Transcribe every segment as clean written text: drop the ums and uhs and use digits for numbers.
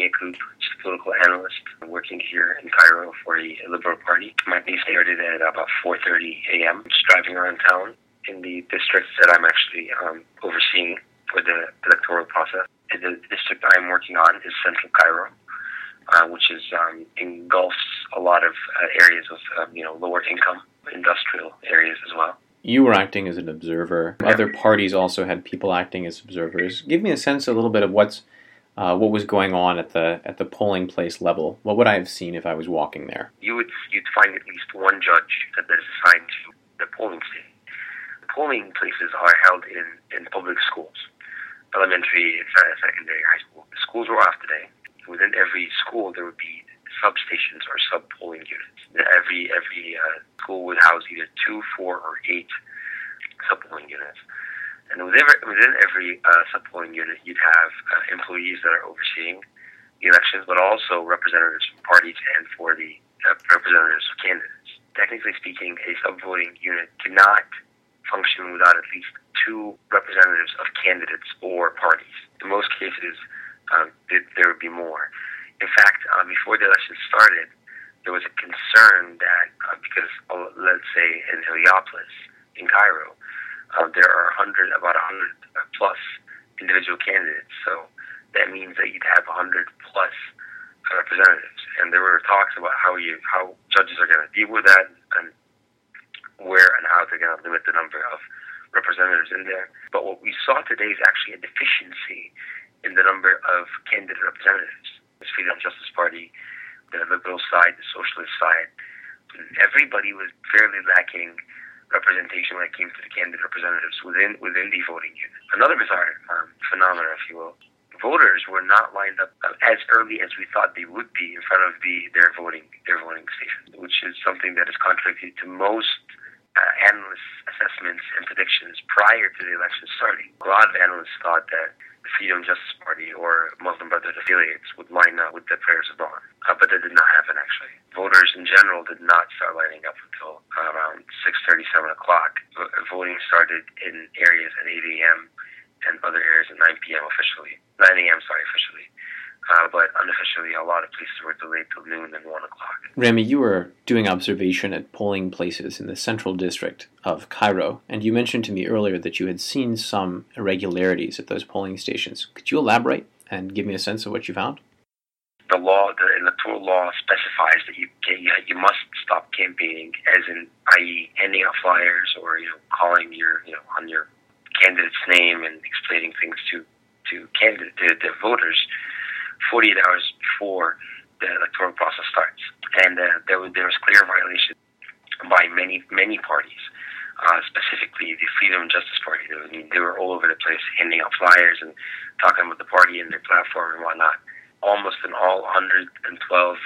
Yacoub, just a political analyst working here in Cairo for a Liberal Party. My day started at about 4:30 a.m. Just driving around town in the districts that I'm actually overseeing for the electoral process. And the district I'm working on is Central Cairo, which is engulfs a lot of areas with lower income, industrial areas as well. You were acting as an observer. Other parties also had people acting as observers. Give me a sense a little bit of what was going on at the polling place level. What would I have seen if I was walking there? You'd find at least one judge that is assigned to the polling station. The polling places are held in public schools, elementary, secondary, high school. The schools were off today. Within every school, there would be substations or sub-polling units. Every school would house either 2, 4, or 8 sub-polling units. And within every sub-polling unit, you'd have employees that are overseeing the elections, but also representatives from parties and for the representatives of candidates. Technically speaking, a sub-voting unit cannot function without at least 2 representatives of candidates or parties. In most cases, there would be more. In fact, before the election started, there was a concern that because, let's say, in Heliopolis, in Cairo, there are about 100 plus individual candidates. So that means that you'd have 100 plus representatives. And there were talks about how judges are going to deal with that and where and how they're going to limit the number of representatives in there. But what we saw today is actually a deficiency in the number of candidate representatives. The Freedom Justice Party, the Liberal side, the Socialist side, everybody was fairly lacking representation when it came to the candidate representatives within the voting unit. Another bizarre phenomenon, if you will, voters were not lined up as early as we thought they would be in front of their voting stations, which is something that is contradictory to most analysts' assessments and predictions prior to the election starting. A lot of analysts thought that the Freedom Justice Party or Muslim Brotherhood affiliates would line up with the prayers of dawn. But that did not happen, actually. Voters in general did not start lining up until around 6:30, 7 o'clock. Voting started in areas at 8 a.m. and other areas at 9 p.m. officially. 9 a.m., officially. But unofficially, a lot of places were delayed till noon and 1 o'clock. Rami, you were doing observation at polling places in the central district of Cairo, and you mentioned to me earlier that you had seen some irregularities at those polling stations. Could you elaborate and give me a sense of what you found? The electoral law specifies that you must stop campaigning, as in, i.e., handing out flyers or calling on your candidate's name and explaining things to voters 48 hours before the electoral process starts. And there was clear violation by many parties, specifically the Freedom and Justice Party. They were all over the place handing out flyers and talking about the party and their platform and whatnot. Almost in all 112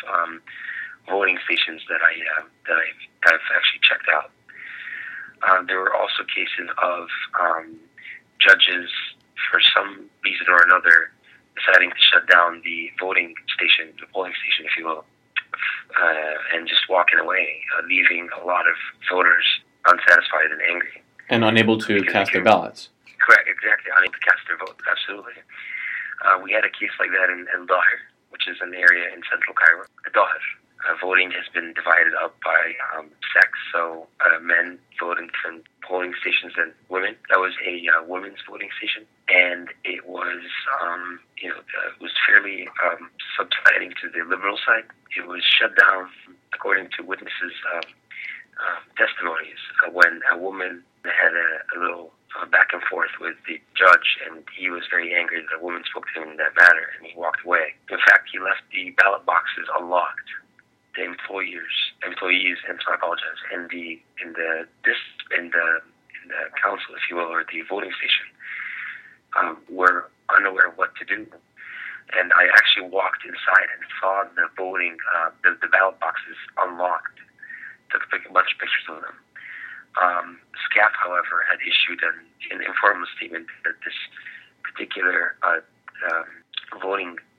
voting stations that I've actually checked out. There were also cases of judges, for some reason or another, deciding to shut down the polling station, if you will, and just walking away, leaving a lot of voters unsatisfied and angry. And unable to cast their ballots. Correct, exactly, unable to cast their vote, absolutely. We had a case like that in Daher, which is an area in central Cairo. Daher. Voting has been divided up by sex, so men vote in different polling stations than women. That was a women's voting station, and it was fairly subsiding to the liberal side. It was shut down, according to witnesses' testimonies, when a woman had a little back and forth with the judge, and he was very angry that a woman spoke to him in that manner, and he walked away. In fact, he left the ballot boxes unlocked. The employees, and so I apologize, in the council, if you will, or the voting station, were unaware of what to do. And I actually walked inside and saw the voting, the ballot boxes unlocked. Took a bunch of pictures of them. SCAF, however, had issued an informal statement that this particular voting